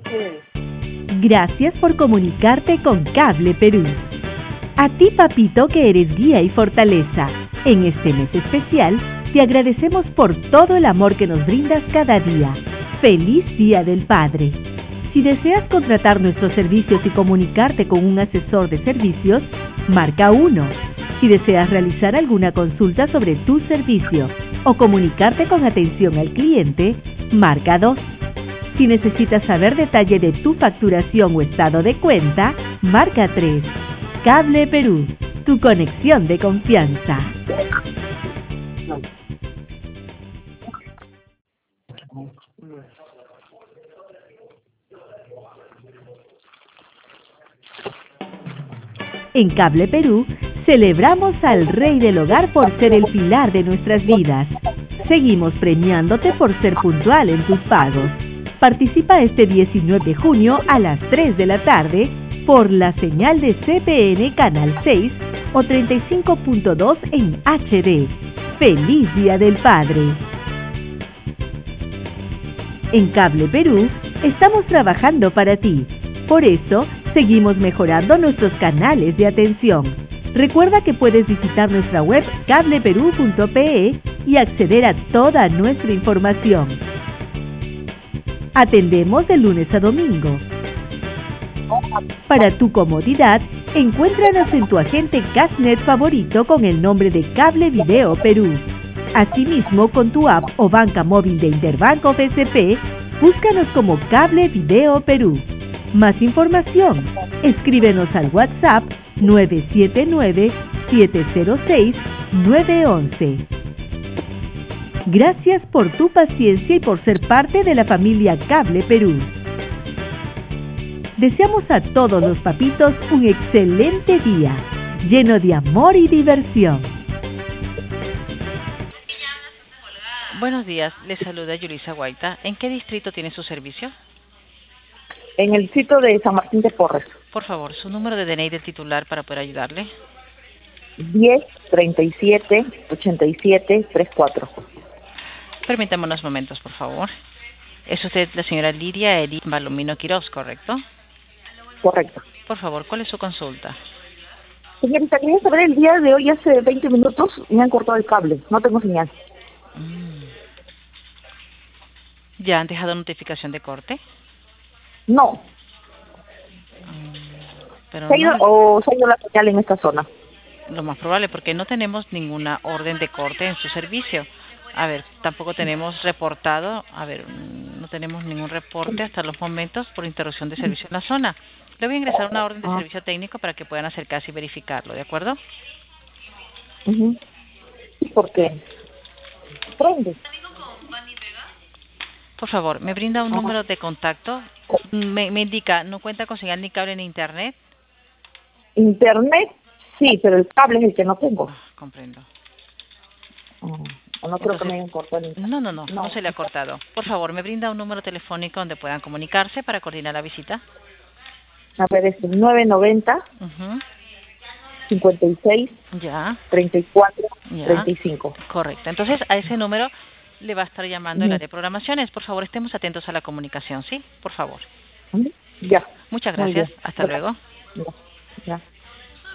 Gracias por comunicarte con Cable Perú. A ti, papito, que eres guía y fortaleza. En este mes especial, te agradecemos por todo el amor que nos brindas cada día. ¡Feliz Día del Padre! Si deseas contratar nuestros servicios y comunicarte con un asesor de servicios, marca 1. Si deseas realizar alguna consulta sobre tu servicio o comunicarte con atención al cliente, marca 2. Si necesitas saber detalle de tu facturación o estado de cuenta, marca 3. Cable Perú, tu conexión de confianza. En Cable Perú, celebramos al Rey del Hogar por ser el pilar de nuestras vidas. Seguimos premiándote por ser puntual en tus pagos. Participa este 19 de junio a las 3 de la tarde por la señal de CPN Canal 6 o 35.2 en HD. ¡Feliz Día del Padre! En Cable Perú, estamos trabajando para ti. Por eso, seguimos mejorando nuestros canales de atención. Recuerda que puedes visitar nuestra web cableperú.pe y acceder a toda nuestra información. Atendemos de lunes a domingo. Para tu comodidad, encuéntranos en tu agente Cashnet favorito con el nombre de Cable Video Perú. Asimismo, con tu app o banca móvil de Interbanco FSP, búscanos como Cable Video Perú. Más información, escríbenos al WhatsApp 979-706-911. Gracias por tu paciencia y por ser parte de la familia Cable Perú. Deseamos a todos los papitos un excelente día, lleno de amor y diversión. Buenos días, les saluda Yulisa Guaita. ¿En qué distrito tiene su servicio? En el sitio de San Martín de Porres. Por favor, su número de DNI del titular para poder ayudarle. 10-37-87-34. Permítame unos momentos, por favor. Es usted la señora Lidia Eli Balomino Quiroz, ¿correcto? Correcto. Por favor, ¿cuál es su consulta? Señorita, quería saber el día de hoy, hace 20 minutos, me han cortado el cable. No tengo señal. ¿Ya han dejado notificación de corte? No. Pero ¿Se ha ido la señal en esta zona? Lo más probable, porque no tenemos ninguna orden de corte en su servicio. A ver, tampoco tenemos reportado, no tenemos ningún reporte hasta los momentos por interrupción de servicio en la zona. Le voy a ingresar una orden de servicio técnico para que puedan acercarse y verificarlo, ¿de acuerdo? ¿Por qué? ¿Prende? Por favor, ¿me brinda un número de contacto? Me indica, ¿no cuenta con señal ni cable ni internet? Internet, sí, pero el cable es el que no tengo. Comprendo. No creo que me hayan cortado el internet. No se le ha cortado. Por favor, ¿me brinda un número telefónico donde puedan comunicarse para coordinar la visita? A ver, es 990 56 34 35. Correcto. Entonces, a ese número le va a estar llamando el área de programaciones. Por favor, estemos atentos a la comunicación, ¿sí? Por favor. Ya. Muchas gracias. Hasta luego. Ya.